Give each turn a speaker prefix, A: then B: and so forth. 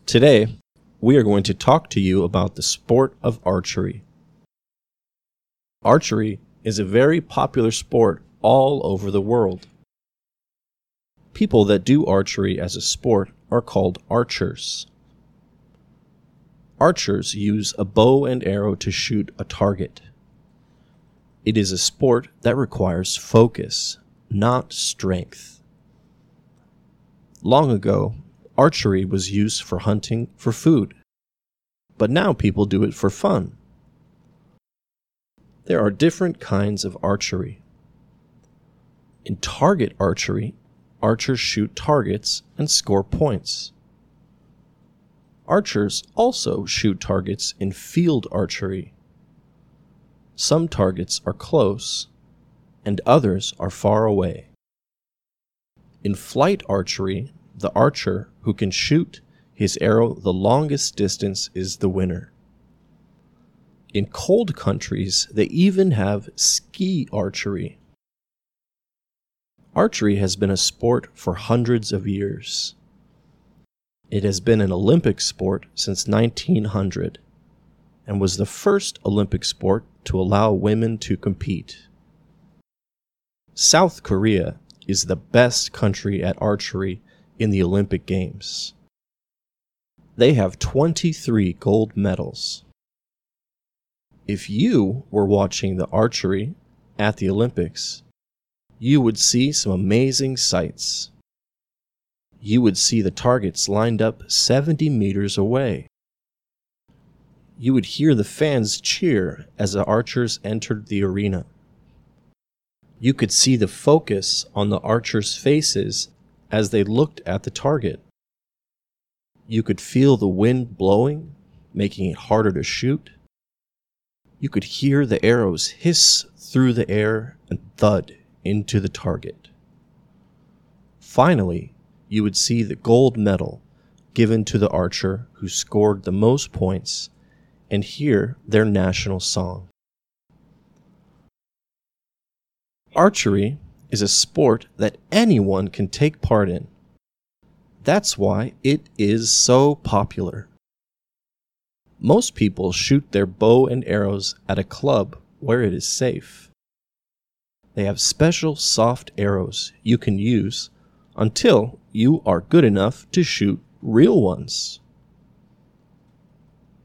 A: Today, we are going to talk to you about the sport of archery. Archery is a very popular sport all over the world. People that do archery as a sport are called archers. Archers use a bow and arrow to shoot a target. It is a sport that requires focus, not strength. Long ago, archery was used for hunting for food, but now people do it for fun. There are different kinds of archery. In target archery, archers shoot targets and score points. Archers also shoot targets in field archery. Some targets are close, and others are far away. In flight archery, the archer who can shoot his arrow the longest distance is the winner. In cold countries, they even have ski archery. Archery has been a sport for hundreds of years. It has been an Olympic sport since 1900 and was the first Olympic sport to allow women to compete. South Korea is the best country at archery in the Olympic Games. They have 23 gold medals. If you were watching the archery at the Olympics, you would see some amazing sights. You would see the targets lined up 70 meters away. You would hear the fans cheer as the archers entered the arena. You could see the focus on the archers' faces as they looked at the target. You could feel the wind blowing, making it harder to shoot. You could hear the arrows hiss through the air and thud into the target. Finally, you would see the gold medal given to the archer who scored the most points and hear their national song. Archery is a sport that anyone can take part in. That's why it is so popular. Most people shoot their bow and arrows at a club where it is safe. They have special soft arrows you can use until you are good enough to shoot real ones.